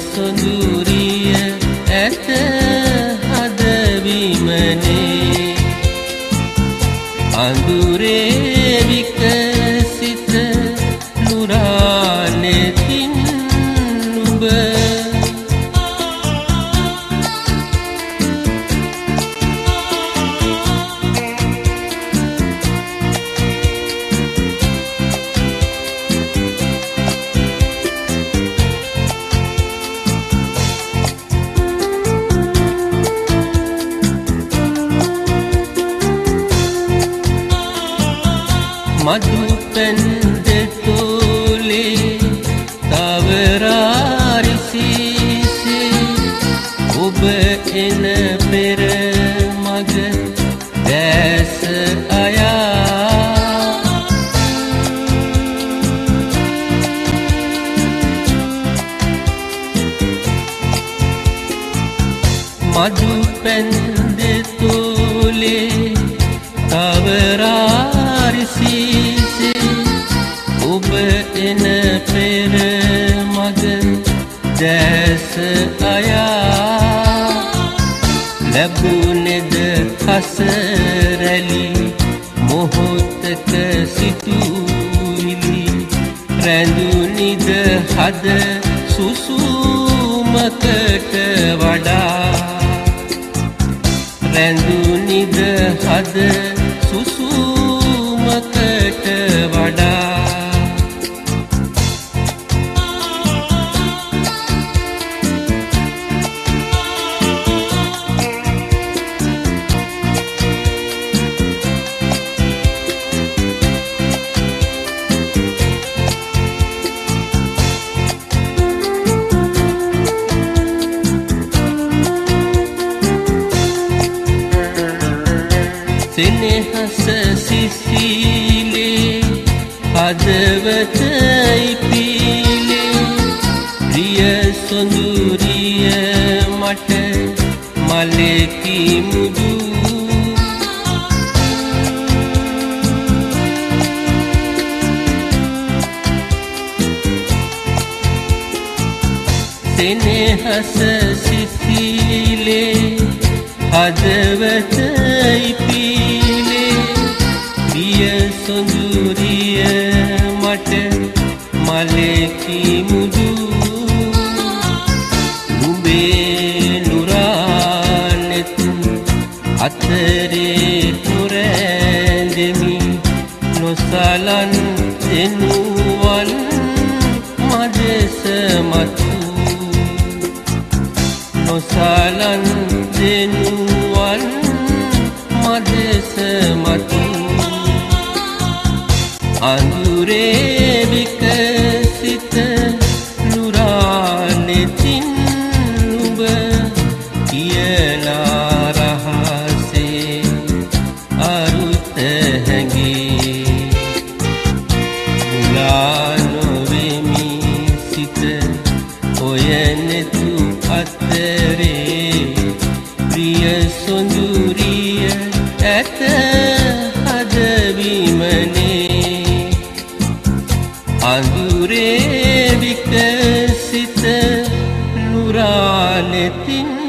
සොඳුරිය ඇත හදවිමනේ අඳුරේ විකසිත නුරානෙතින් නුඹ මදුපෙන් දෙතෝලේ තවරාරිසිසේ ඔබ එන පෙර මග දැස අයා මදුපෙන් දෙතෝලේ තවරාරිසිසේ ඔබ එන පෙර මග දැස අයා ලැබුණෙද හසරැලි මොහොතක සිතුවිලි රැඳුනිද හද සුසුමකට වඩා රැඳුනිද හද සුසුමකට වඩා සෙනෙහස සිසිලේ හදවත ඉපිලේ ප්‍රිය සොඳුරිය මට මලෙකි මුදු සෙනෙහස සිසිලේ හදවත ඉපිලේ ප්‍රිය සොඳුරිය මට මලෙකි මුදු නුඹේ නුරානෙත් අතරේ නුරැඳෙමි නොසලන් දෙනුවන් මදෙස මතු නොසලන් දෙනුවන් මදෙස මතු අඳුරේ විකසිත නුරානෙතින් නුඹ කියලා රහසේ අරුත හැඟේ මුලා නොවෙමි සිත හොයනෙතු අතරේ ප්‍රිය සොඳුරිය ඇත හදවිමනේ අඳුරේ විකසිත නුරානෙතින්